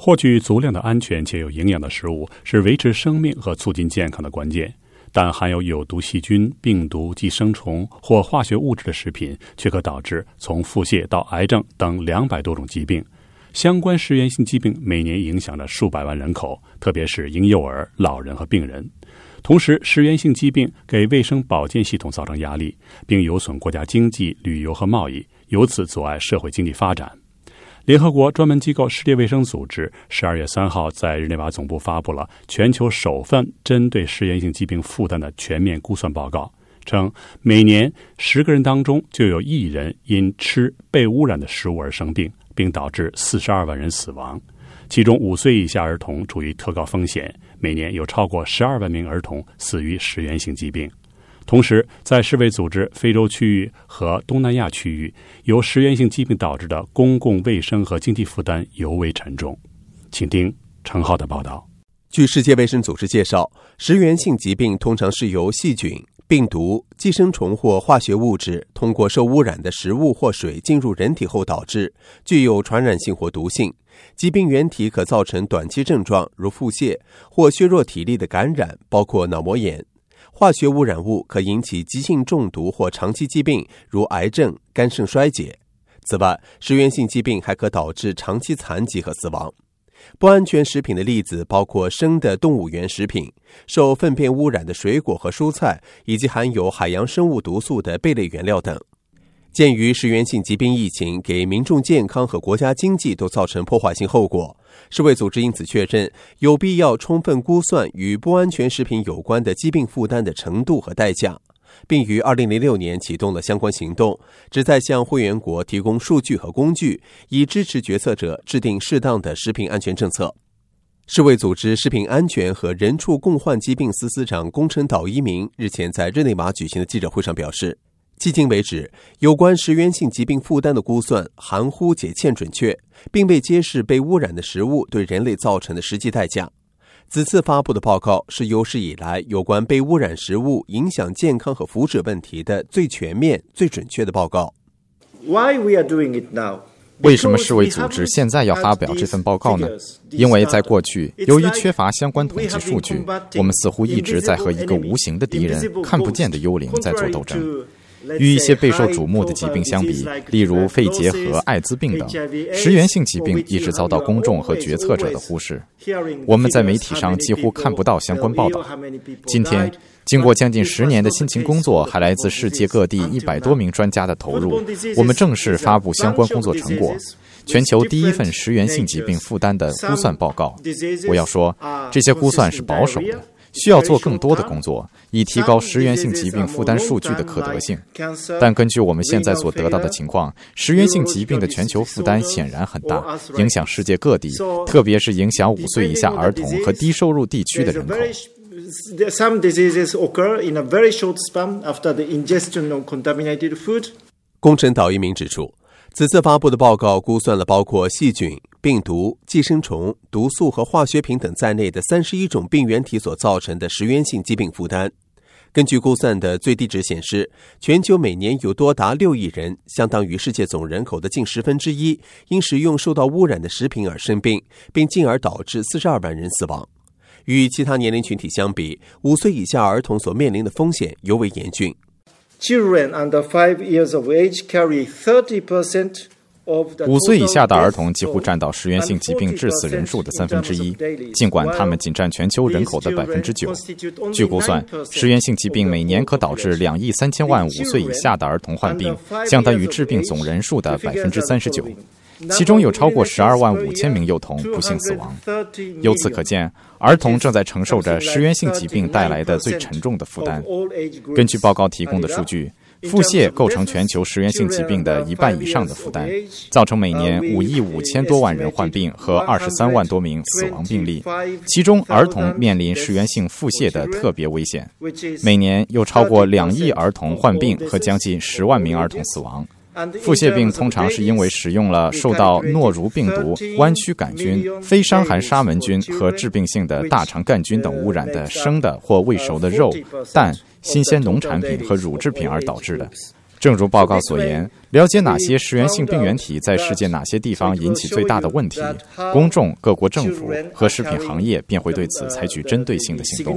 获取足量的安全且有营养的食物是维持生命和促进健康的关键，但含有有毒细菌、病毒、寄生虫或化学物质的食品却可导致从腹泻到癌症等200多种疾病。相关食源性疾病每年影响着数百万人口，特别是婴幼儿、老人和病人。同时，食源性疾病给卫生保健系统造成压力，并有损国家经济、旅游和贸易，由此阻碍社会经济发展。联合国专门机构世界卫生组织12月3号在日内瓦总部发布了全球首份针对食源性疾病负担的全面估算报告，称每年10个人当中就有1人因吃被污染的食物而生病，并导致42万人死亡，其中5岁以下儿童处于特高风险，每年有超过12万名儿童死于食源性疾病。同时，在世卫组织非洲区域和东南亚区域，由食源性疾病导致的公共卫生和经济负担尤为沉重。请听程浩的报道。 据世界卫生组织介绍，食源性疾病通常是由细菌、病毒、寄生虫或化学物质通过受污染的食物或水进入人体后导致，具有传染性或毒性。疾病原体可造成短期症状，如腹泻或削弱体力的感染，包括脑膜炎。化学污染物可引起急性中毒或长期疾病，如癌症、肝肾衰竭。此外，食源性疾病还可导致长期残疾和死亡。不安全食品的例子包括生的动物原食品、受粪便污染的水果和蔬菜，以及含有海洋生物毒素的贝类原料等。鉴于食源性疾病疫情给民众健康和国家经济都造成破坏性后果，世卫组织因此确认有必要充分估算与不安全食品有关的疾病负担的程度和代价，并于2006年启动了相关行动，旨在向会员国提供数据和工具，以支持决策者制定适当的食品安全政策。世卫组织食品安全和人畜共患疾病司司长宫城岛一明日前在日内瓦举行的记者会上表示，迄今为止，有关食源性疾病负担的估算含糊且欠准确，并未揭示被污染的食物对人类造成的实际代价。此次发布的报告是有史以来有关被污染食物影响健康和福祉问题的最全面、最准确的报告。 为什么世卫组织现在要发表这份报告呢？因为在过去，由于缺乏相关统计数据，我们似乎一直在和一个无形的敌人、看不见的幽灵在做斗争。与一些备受瞩目的疾病相比，例如肺结核、艾滋病等，食源性疾病一直遭到公众和决策者的忽视。我们在媒体上几乎看不到相关报道。今天，经过将近10年的辛勤工作，还来自世界各地100多名专家的投入，我们正式发布相关工作成果，全球第一份食源性疾病负担的估算报告。我要说，这些估算是保守的，需要做更多的工作，以提高食源性疾病负担数据的可得性。但根据我们现在所得到的情况，食源性疾病的全球负担显然很大，影响世界各地，特别是影响5岁以下儿童和低收入地区的人口。 Some diseases occur in a very short span after the ingestion of contaminated food. 宫城岛一明指出，此次发布的报告估算了包括细菌、病毒、寄生虫、毒素和化学品等在内的31种病原体所造成的食源性疾病负担。根据估算的最低值显示，全球每年有多达6亿人，相当于世界总人口的近1/10，因食用受到污染的食品而生病，并进而导致42万人死亡。与其他年龄群体相比，5岁以下儿童所面临的风险尤为严峻。 Children under 5 years of age carry 30% 5岁以下的儿童几乎占到食源性疾病致死人数的1/3，尽管他们仅占全球人口的9%。据估算，食源性疾病每年可导致2亿3千万5岁以下的儿童患病，相当于致病总人数的39%。其中有超过12万5千名幼童不幸死亡。由此可见，儿童正在承受着食源性疾病带来的最沉重的负担。根据报告提供的数据，腹泻构成全球食源性疾病的1半以上的负担，造成每年5亿5千多万人患病和23万多名死亡病例，其中儿童面临食源性腹泻的特别危险，每年有超过2亿儿童患病和将近10万名儿童死亡。腹泻病通常是因为使用了受到诺如病毒、弯曲杆菌、非伤寒沙门菌和致病性的大肠杆菌等污染的生的或未熟的肉、蛋、新鲜农产品和乳制品而导致的。 正如报告所言，了解哪些食源性病原体在世界哪些地方引起最大的问题，公众、各国政府和食品行业便会对此采取针对性的行动。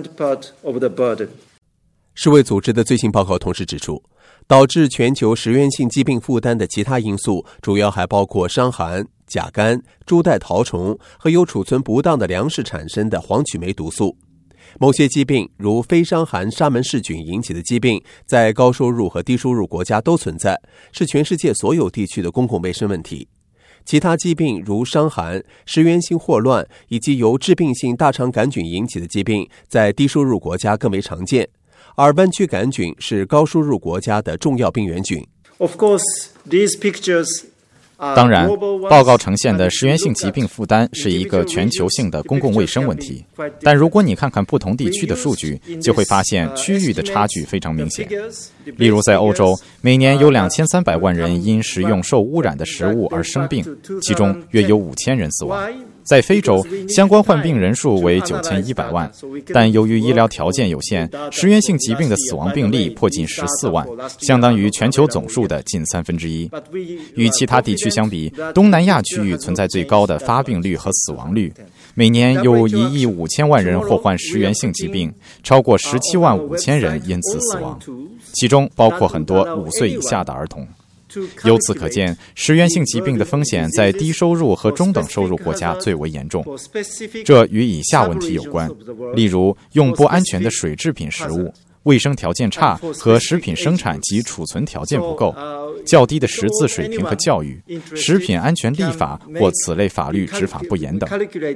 世卫组织的最新报告同时指出，导致全球食源性疾病负担的其他因素主要还包括伤寒、甲肝、猪带绦虫和由储存不当的粮食产生的黄曲霉毒素。某些疾病，如非伤寒沙门氏菌引起的疾病，在高收入和低收入国家都存在，是全世界所有地区的公共卫生问题。其他疾病如伤寒、食源性霍乱以及由致病性大肠杆菌引起的疾病，在低收入国家更为常见，而弯曲杆菌是高收入国家的重要病原菌。 Of course, these pictures 当然，报告呈现的食源性疾病负担是一个全球性的公共卫生问题，但如果你看看不同地区的数据，就会发现区域的差距非常明显。例如在欧洲，每年有2300万人因食用受污染的食物而生病，其中约有5000人死亡。在非洲，相关患病人数为9100万，但由于医疗条件有限，食源性疾病的死亡病例迫近14万，相当于全球总数的近1/3。与其他地区相比，东南亚区域存在最高的发病率和死亡率，每年有1亿5千万人祸患食源性疾病，超过17万5千人因此死亡，其中包括很多5岁以下的儿童。由此可见，食源性疾病的风险在低收入和中等收入国家最为严重。这与以下问题有关，例如用不安全的水制品食物、卫生条件差和食品生产及储存条件不够、较低的识字水平和教育、食品安全立法或此类法律执法不严等。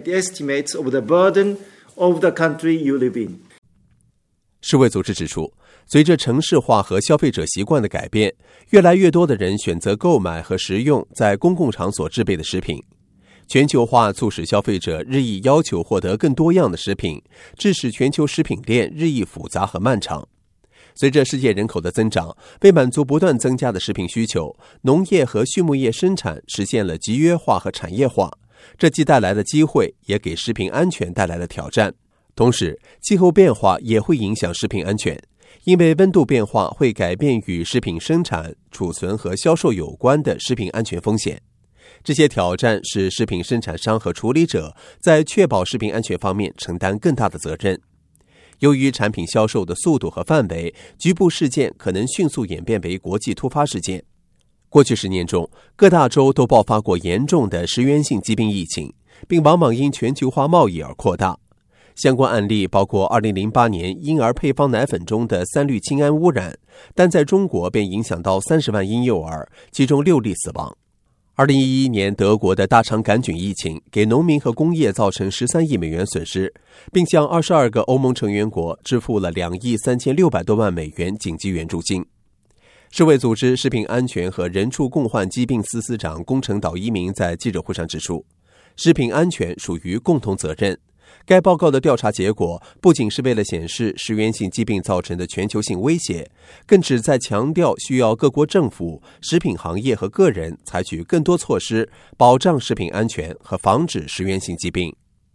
世卫组织指出，随着城市化和消费者习惯的改变，越来越多的人选择购买和食用在公共场所制备的食品。全球化促使消费者日益要求获得更多样的食品，致使全球食品链日益复杂和漫长。随着世界人口的增长，为满足不断增加的食品需求，农业和畜牧业生产实现了集约化和产业化，这既带来了机会，也给食品安全带来了挑战。同时，气候变化也会影响食品安全，因为温度变化会改变与食品生产、储存和销售有关的食品安全风险。这些挑战使食品生产商和处理者在确保食品安全方面承担更大的责任。由于产品销售的速度和范围，局部事件可能迅速演变为国际突发事件。过去10年中，各大洲都爆发过严重的食源性疾病疫情，并往往因全球化贸易而扩大。相关案例包括2008年婴儿配方奶粉中的3氯氰胺污染，但在中国便影响到30万婴幼儿，其中6例死亡。2011年德国的大肠杆菌疫情给农民和工业造成13亿美元损失，并向22个欧盟成员国支付了2亿3600多万美元紧急援助金。世卫组织食品安全和人畜共患疾病司司长宫城岛一明在记者会上指出，食品安全属于共同责任。该报告的调查结果不仅是为了显示食源性疾病造成的全球性威胁，更旨在强调需要各国政府、食品行业和个人采取更多措施，保障食品安全和防止食源性疾病。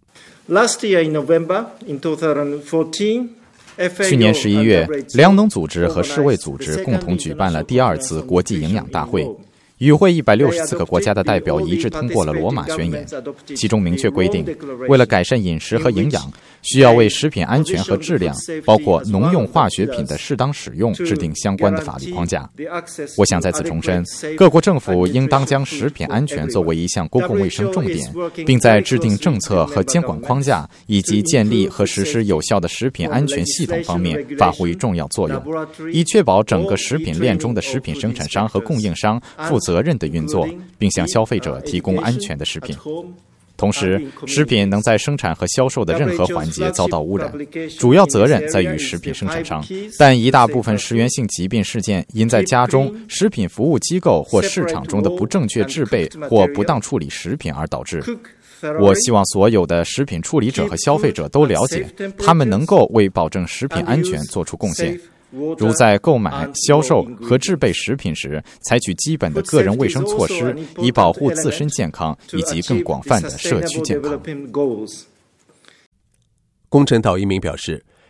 Last year in November, in 2014, 去年11月，粮农组织和世卫组织共同举办了第2次国际营养大会。与会164个国家的代表一致通过了罗马宣言，其中明确规定，为了改善饮食和营养，需要为食品安全和质量，包括农用化学品的适当使用，制定相关的法律框架。我想在此重申，各国政府应当将食品安全作为一项公共卫生重点，并在制定政策和监管框架以及建立和实施有效的食品安全系统方面发挥重要作用，以确保整个食品链中的食品生产商和供应商负责任的运作，并向消费者提供安全的食品。同时，食品能在生产和销售的任何环节遭到污染，主要责任在于食品生产商，但一大部分食源性疾病事件因在家中、食品服务机构或市场中的不正确制备或不当处理食品而导致。我希望所有的食品处理者和消费者都了解，他们能够为保证食品安全做出贡献，如在购买、销售和制备食品时，采取基本的个人卫生措施，以保护自身健康以及更广泛的社区健康。 宫城岛一明表示，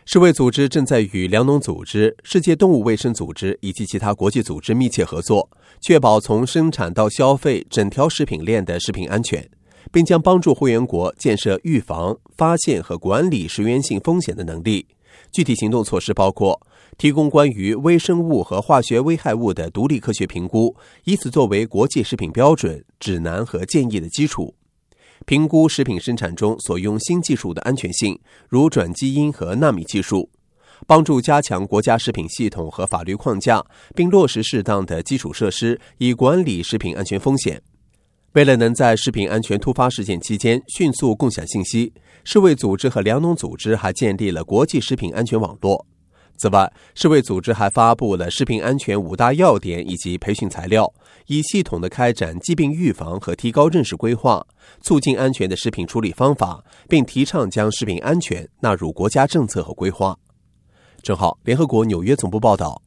世卫组织正在与粮农组织、世界动物卫生组织以及其他国际组织密切合作，确保从生产到消费整条食品链的食品安全，并将帮助会员国建设预防、发现和管理食源性风险的能力。具体行动措施包括提供关于微生物和化学危害物的独立科学评估，以此作为国际食品标准、指南和建议的基础；评估食品生产中所用新技术的安全性，如转基因和纳米技术；帮助加强国家食品系统和法律框架，并落实适当的基础设施，以管理食品安全风险。为了能在食品安全突发事件期间迅速共享信息，世卫组织和粮农组织还建立了国际食品安全网络。此外，世卫组织还发布了食品安全5大要点以及培训材料，以系统地开展疾病预防和提高认识规划，促进安全的食品处理方法，并提倡将食品安全纳入国家政策和规划。正好，联合国纽约总部报道。